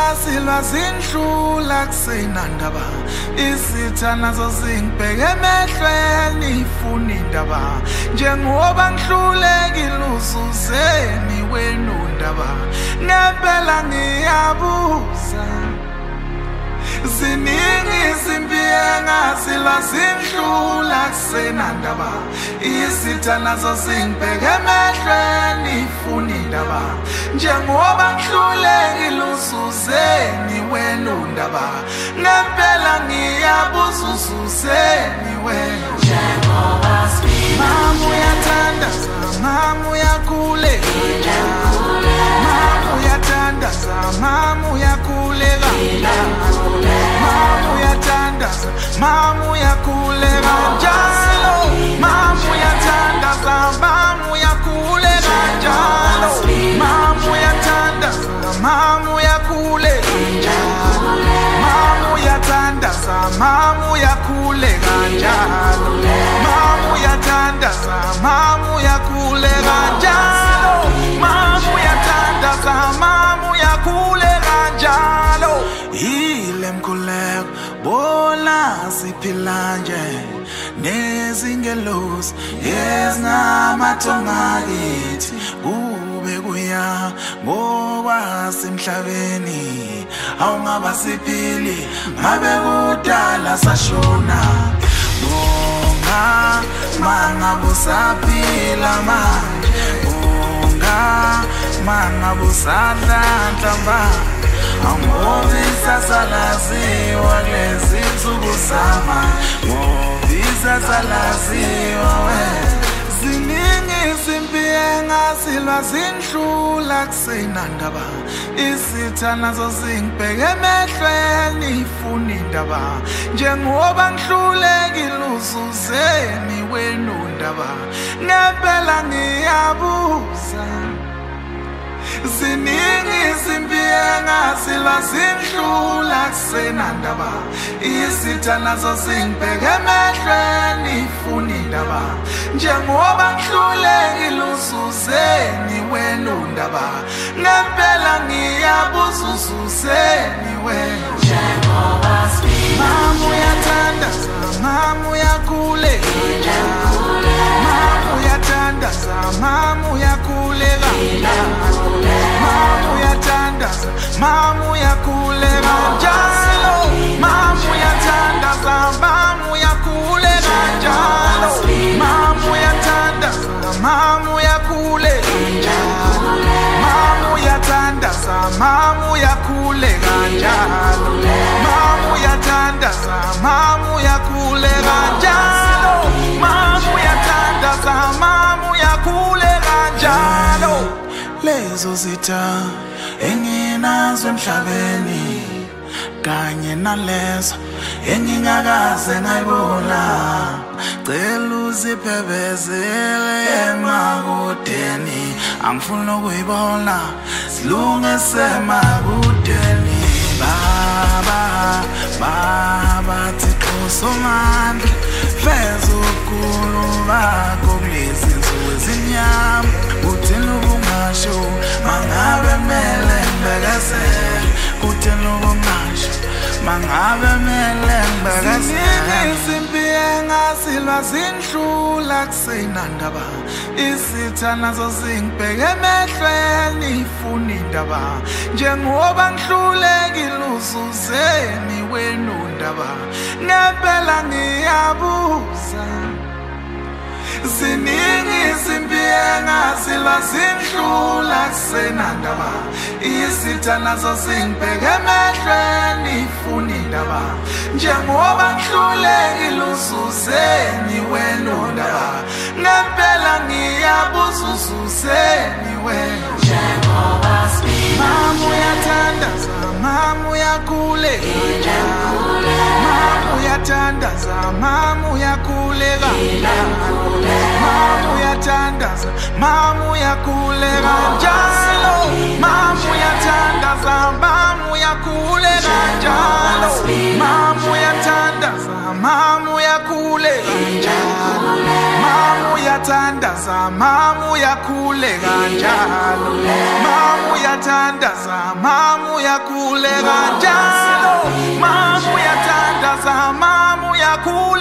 ngasilwa zindlula kusenandaba isitha nazo zingibheke emehlweni ifuna indaba njengoba ngihlulekile uzuzeni wena undaba ngempela ngiyabuza ziningi izimpi engasilwa zindlula kusenandaba isitha nazo zingibheke emehlweni ifuna indaba njengoba ngihlulekile uzuzeni wena undaba ngempela ngiyabuza uzuzeni wena njengoba mama uyathandaza mama uyakhuleka mama uyathandaza mama uyakhuleka mama uyathandaza mama uyakhuleka njalo mama uyathandaza mama uyakhuleka njalo mama uyathandaza mama uyakhuleka njalo mama uyathandaza mama uyakhuleka njalo mama uyathandaza mama uyakhuleka njalo mama uyathandaza mama uyakhuleka njalo ile mkhuleko bona siphila nje nezingelosi ezingamathonga kithi kube kuya ngoba semhlabeni awungaba siphili ngabe kudala sashona bonga mangabe usaphila manje bonga mangabe usadlanhlamba angobisa salaziwa kulezi nsuku zamanje ngobisa salaziwa wena ziningi izimpi engasilwa zindlula kusenandaba isitha nazo zingibheke emehlweni ifuna indaba njengoba ngihlulekile uzuzeni wena undaba ngempela ngiyabuza ziningi izimpi engasilwa zindlula kusenandaba isitha nazo zingibheke emehlweni ifuna indaba njengoba ngihlulekile uzuzeni wena undaba ngempela ngiyabuza uzuzeni wena njengoba mama uyathandaza mama uyakhuleka mama uyathandaza mama uyakhuleka mama uyathandaza mama uyakhuleka njalo mama uyathandaza mama uyakhuleka njalo mama uyathandaza mama uyakhuleka njalo mama uyathandaza mama uyakhuleka njalo mama uyathandaza mama uyakhuleka njalo mama uyathandaza mama uyakhuleka njalo lezo zitha enginazo emhlabeni kanye nalezo engingakaze ngayibona cela uziphebezele emakudeni angifuni ukuyibona silunge semakudeni baba Thixo somandla feza ubukhulu bakho kulezi nsuku ezimnyama kutheni ubungasho mangabe mele ngibekesele kutheni ubungasho mangabe mele ngibekesele izimpi engasilwa zindlula kusenandaba isitha nazo zingibheke emehlweni ifuna indaba njengoba ngihlulekile uzuzeni wena undaba ngempela ngiyabuza ziningi izimpi engasilwa zindlula kusenandaba isitha nazo zingibheke emehlweni ifuna indaba njengoba ngihlulekile uzuzeni wena undaba ngempela ngiyabuza uzuzeni wena njengoba mama uyathandaza mama uyakhuleka mama uyathandaza mama uyakhuleka mama uyathandaza mama uyakhuleka njalo mama uyathandaza mama uyakhuleka njalo mama uyathandaza mama uyakhuleka njalo mama uyathandaza mama uyakhuleka njalo mama uyathandaza mama uyakhuleka njalo mama uyathandaza mama uyakhuleka